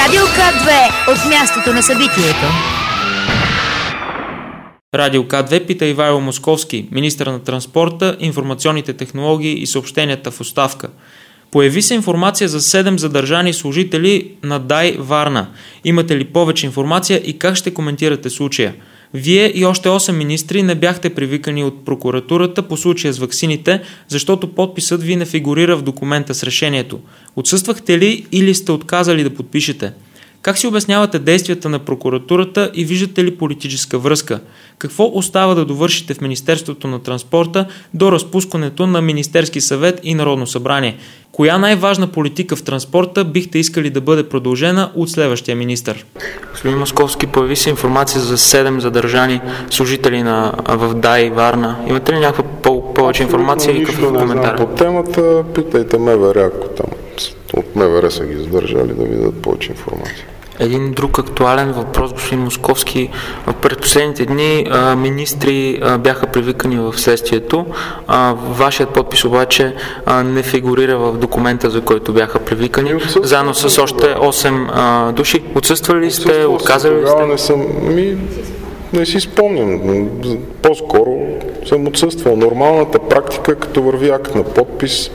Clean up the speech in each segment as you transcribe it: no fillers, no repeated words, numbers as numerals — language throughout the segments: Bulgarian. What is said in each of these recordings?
Радио К2 от мястото на събитието. Радио К2 пита Ивайло Московски, министър на транспорта, информационните технологии и съобщенията в оставка. Появи се информация за 7 задържани служители на ДАИ Варна. Имате ли повече информация и как ще коментирате случая? Вие и още 8 министри не бяхте привикани от прокуратурата по случая с ваксините, защото подписът ви не фигурира в документа с решението. Отсъствахте ли или сте отказали да подпишете? Как си обяснявате действията на прокуратурата и виждате ли политическа връзка? Какво остава да довършите в Министерството на транспорта до разпускането на Министерски съвет и Народно събрание? Коя най-важна политика в транспорта бихте искали да бъде продължена от следващия министър? Господин Московски, появи се информация за 7 задържани служители в ДАИ Варна. Имате ли някаква повече информация и какъв коментар? По темата питайте МВР, ако там от МВР са ги задържали, да ви дадат повече информация. Един друг актуален въпрос, господин Московски. В предпоследните дни министри бяха привикани в следствието. Вашият подпис обаче не фигурира в документа, за който бяха привикани, заедно с още 8 души. Отсъствали ли сте, отказали ли сте? Не си спомням. По-скоро съм отсъствал. Нормалната практика, като върви акт на подпис,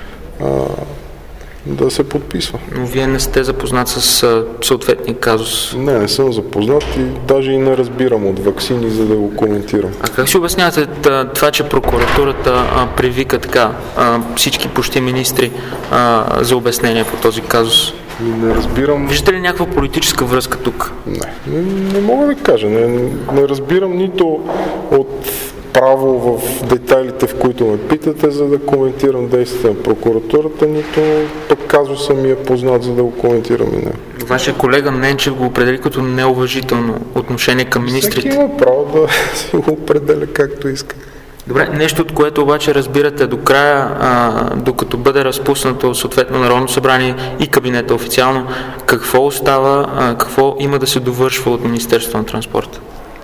да се подписва. Но вие не сте запознат с съответния казус? Не съм запознат и даже и не разбирам от ваксини, за да го коментирам. А как си обяснявате това, че прокуратурата привика така всички почти министри за обяснение по този казус? Не разбирам. Виждате ли някаква политическа връзка тук? Не мога да кажа. Не разбирам нито от право в детайлите, в които ме питате, за да коментирам действията на прокуратурата, нито пък казуса ми е познат, за да го коментирам и не. Вашия колега Ненчев го определи като неуважително отношение към министрите. Всеки има право да си го определя както иска. Добре, нещо, от което обаче разбирате до края, докато бъде разпуснато съответно Народно събрание и кабинета официално, какво остава, какво има да се довършва от Министерството на транспорта?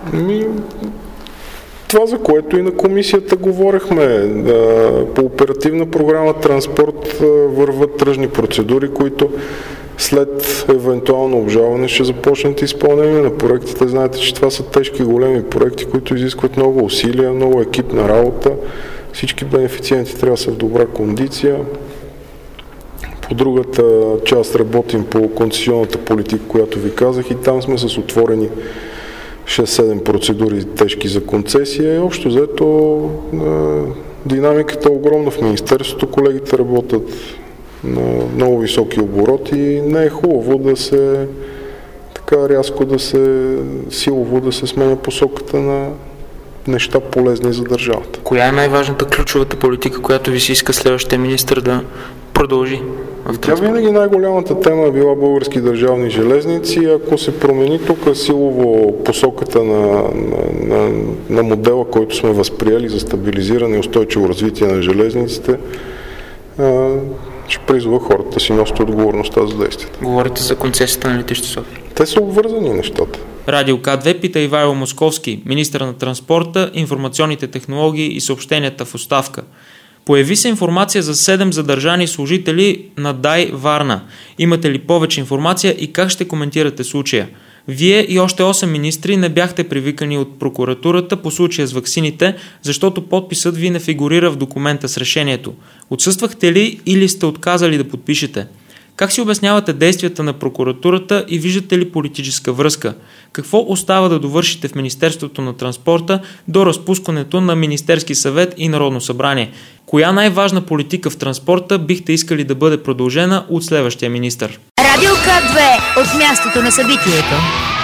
Това, за което и на комисията говорихме. По оперативна програма Транспорт върват тръжни процедури, които след евентуално обжалване ще започнат изпълнение на проектите. Знаете, че това са тежки големи проекти, които изискват много усилия, много екипна работа. Всички бенефициенти трябва да са в добра кондиция. По другата част работим по концесионната политика, която ви казах, и там сме с отворени 6-7 процедури тежки за концесия. Общо взето динамиката е огромна в Министерството. Колегите работят на много високи обороти и не е хубаво да се така рязко силово да се сменя посоката на неща полезни за държавата. Коя е най-важната ключовата политика, която ви се иска следващия министър да продължи? Тя винаги най-голямата тема е била Български държавни железници. Ако се промени тук силово посоката на модела, който сме възприели за стабилизиране и устойчиво развитие на железниците, ще призова хората да си носят отговорността за действията. Говорите за концесията на летище София. Те са обвързани нещата. Радио К2 пита Ивайло Московски, министър на транспорта, информационните технологии и съобщенията в оставка. Появи се информация за 7 задържани служители на ДАИ Варна. Имате ли повече информация и как ще коментирате случая? Вие и още 8 министри не бяхте привикани от прокуратурата по случая с ваксините, защото подписът ви не фигурира в документа с решението. Отсъствахте ли или сте отказали да подпишете? Как си обяснявате действията на прокуратурата и виждате ли политическа връзка? Какво остава да довършите в Министерството на транспорта до разпускането на Министерски съвет и Народно събрание? Коя най-важна политика в транспорта бихте искали да бъде продължена от следващия министър? Радио К2 от мястото на събитието.